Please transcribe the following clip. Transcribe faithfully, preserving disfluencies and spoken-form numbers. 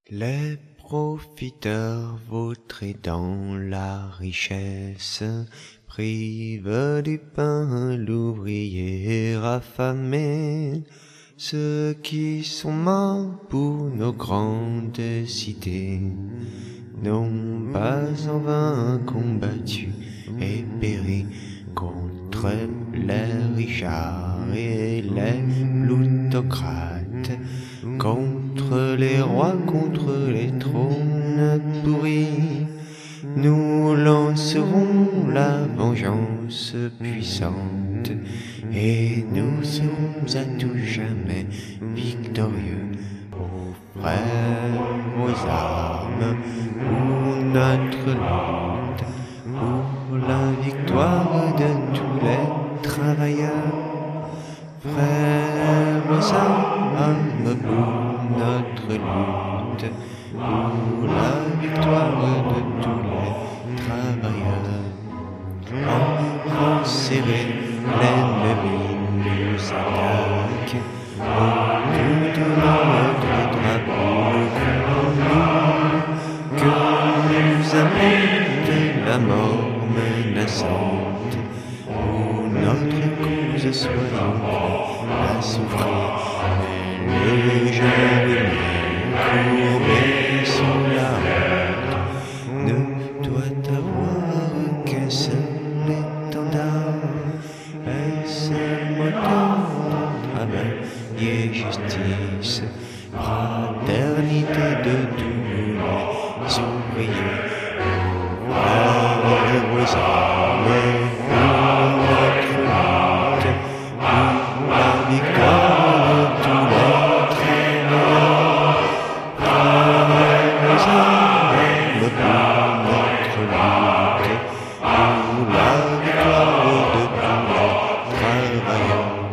Les profiteurs vautrés dans la richesse privent du pain l'ouvrier affamé. Ceux qui sont morts pour nos grandes cités n'ont pas en vain combattu et péri contre les richards et les plutocrates, contre les rois, contre les trônes pourris. Nous lancerons la vengeance puissante et nous serons à tout jamais victorieux. Aux frères, aux armes, pour notre lutte, pour la victoire de tous les travailleurs. Frères, aux armes, pour notre lutte, pour la victoire de tous les travailleurs. En serré, l'ennemi nous attaque, en tout notre drapeau nous, que nous apporte la mort menaçante. Pour notre cause soyons prêts à souffrir, mais le jour est courbé sous la honte ne doit avoir qu'un seul étendard, un seul moteur de travail et justice, fraternité de tous les ouvriers. Frères aux armes, pour notre lutte, pour la victoire de tous les travailleurs. Frères aux armes, pour notre lutte, pour la victoire de tous les travailleurs.